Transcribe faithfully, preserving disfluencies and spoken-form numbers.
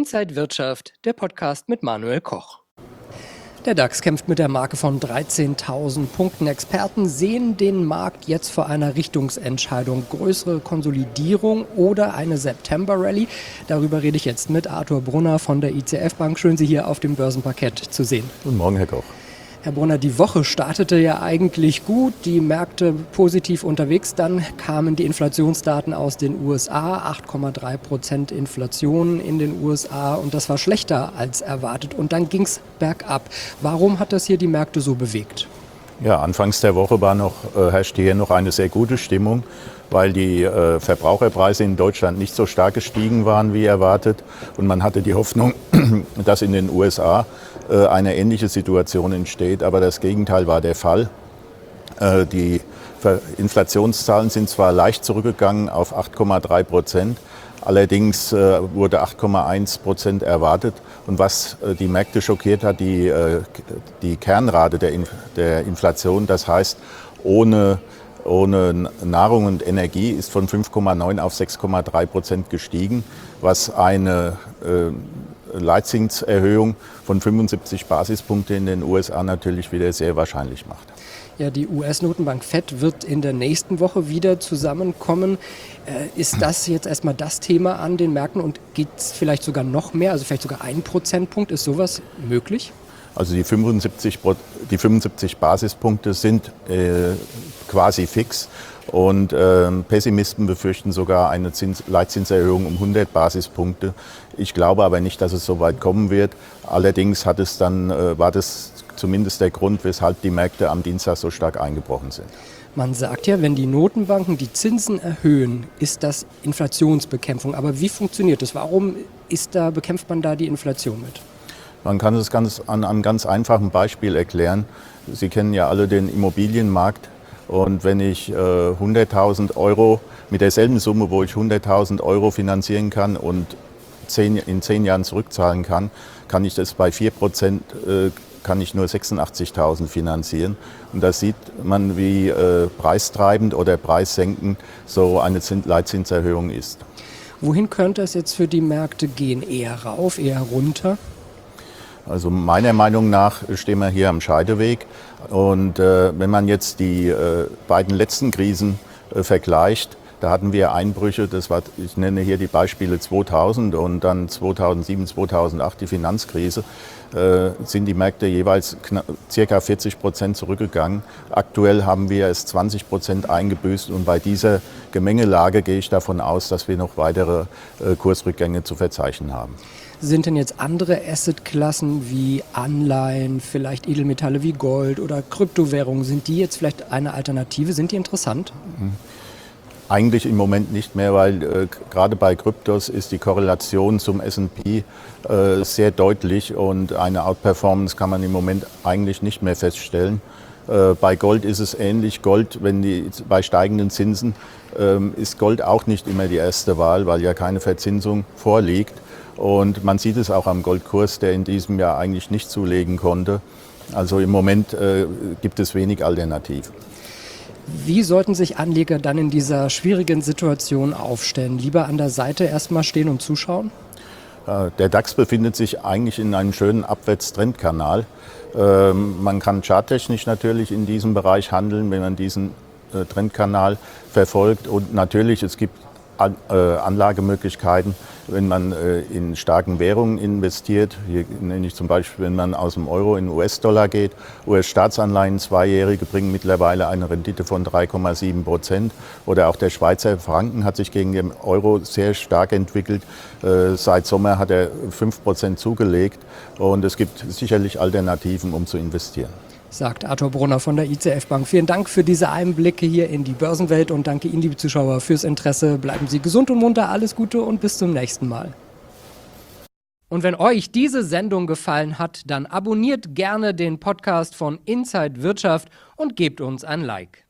Inside Wirtschaft, der Podcast mit Manuel Koch. Der DAX kämpft mit der Marke von dreizehntausend Punkten. Experten sehen den Markt jetzt vor einer Richtungsentscheidung. Größere Konsolidierung oder eine September-Rallye? Darüber rede ich jetzt mit Arthur Brunner von der I C F Bank. Schön, Sie hier auf dem Börsenparkett zu sehen. Guten Morgen, Herr Koch. Herr Brunner, die Woche startete ja eigentlich gut, die Märkte positiv unterwegs. Dann kamen die Inflationsdaten aus den U S A, acht Komma drei Prozent Inflation in den U S A und das war schlechter als erwartet. Und dann ging es bergab. Warum hat das hier die Märkte so bewegt? Ja, anfangs der Woche war noch, äh, herrschte hier noch eine sehr gute Stimmung, weil die äh, Verbraucherpreise in Deutschland nicht so stark gestiegen waren wie erwartet. Und man hatte die Hoffnung, dass in den U S A äh, eine ähnliche Situation entsteht. Aber das Gegenteil war der Fall. Äh, die Inflationszahlen sind zwar leicht zurückgegangen auf acht Komma drei Prozent. Allerdings äh, wurde acht Komma eins Prozent erwartet. Und was äh, die Märkte schockiert hat, die, äh, die Kernrate der, Inf der Inflation, das heißt ohne, ohne Nahrung und Energie, ist von fünf Komma neun auf sechs Komma drei Prozent gestiegen, was eine äh, Leitzinserhöhung von fünfundsiebzig Basispunkte in den U S A natürlich wieder sehr wahrscheinlich macht. Ja, die U S-Notenbank Fed wird in der nächsten Woche wieder zusammenkommen. Äh, ist das jetzt erstmal das Thema an den Märkten und geht es vielleicht sogar noch mehr, also vielleicht sogar ein Prozentpunkt? Ist sowas möglich? Also die fünfundsiebzig, die fünfundsiebzig Basispunkte sind äh, quasi fix und äh, Pessimisten befürchten sogar eine Zins Leitzinserhöhung um hundert Basispunkte. Ich glaube aber nicht, dass es so weit kommen wird. Allerdings hat es dann, äh, war das zumindest der Grund, weshalb die Märkte am Dienstag so stark eingebrochen sind. Man sagt ja, wenn die Notenbanken die Zinsen erhöhen, ist das Inflationsbekämpfung. Aber wie funktioniert das? Warum ist da, bekämpft man da die Inflation mit? Man kann es ganz an einem ganz einfachen Beispiel erklären. Sie kennen ja alle den Immobilienmarkt. Und wenn ich äh, hunderttausend Euro mit derselben Summe, wo ich hunderttausend Euro finanzieren kann und zehn, in zehn Jahren zurückzahlen kann, kann ich das bei vier Prozent äh, kann ich nur sechsundachtzigtausend finanzieren. Und da sieht man, wie äh, preistreibend oder preissenkend so eine Zins Leitzinserhöhung ist. Wohin könnte es jetzt für die Märkte gehen? Eher rauf, eher runter? Also meiner Meinung nach stehen wir hier am Scheideweg. Und äh, wenn man jetzt die äh, beiden letzten Krisen äh, vergleicht, da hatten wir Einbrüche, das war, ich nenne hier die Beispiele zweitausend und dann zweitausendsieben, zweitausendacht die Finanzkrise, äh, sind die Märkte jeweils ca. vierzig Prozent zurückgegangen. Aktuell haben wir es zwanzig Prozent eingebüßt und bei dieser Gemengelage gehe ich davon aus, dass wir noch weitere äh, Kursrückgänge zu verzeichnen haben. Sind denn jetzt andere Assetklassen wie Anleihen, vielleicht Edelmetalle wie Gold oder Kryptowährungen, sind die jetzt vielleicht eine Alternative? Sind die interessant? Mhm. Eigentlich im Moment nicht mehr, weil äh, gerade bei Kryptos ist die Korrelation zum S und P äh, sehr deutlich und eine Outperformance kann man im Moment eigentlich nicht mehr feststellen. Äh, bei Gold ist es ähnlich. Gold, wenn die, bei steigenden Zinsen ähm, ist Gold auch nicht immer die erste Wahl, weil ja keine Verzinsung vorliegt. Und man sieht es auch am Goldkurs, der in diesem Jahr eigentlich nicht zulegen konnte. Also im Moment äh, gibt es wenig Alternativen. Wie sollten sich Anleger dann in dieser schwierigen Situation aufstellen? Lieber an der Seite erstmal stehen und zuschauen? Der DAX befindet sich eigentlich in einem schönen Abwärtstrendkanal. Man kann charttechnisch natürlich in diesem Bereich handeln, wenn man diesen Trendkanal verfolgt. Und natürlich, es gibt Anlagemöglichkeiten, wenn man in starken Währungen investiert. Hier nenne ich zum Beispiel, wenn man aus dem Euro in U S-Dollar geht. U S-Staatsanleihen, zweijährige, bringen mittlerweile eine Rendite von drei Komma sieben Prozent. Oder auch der Schweizer Franken hat sich gegen den Euro sehr stark entwickelt. Seit Sommer hat er fünf Prozent zugelegt. Und es gibt sicherlich Alternativen, um zu investieren. Sagt Arthur Brunner von der I C F Bank. Vielen Dank für diese Einblicke hier in die Börsenwelt und danke Ihnen, liebe Zuschauer, fürs Interesse. Bleiben Sie gesund und munter, alles Gute und bis zum nächsten Mal. Und wenn euch diese Sendung gefallen hat, dann abonniert gerne den Podcast von Inside Wirtschaft und gebt uns ein Like.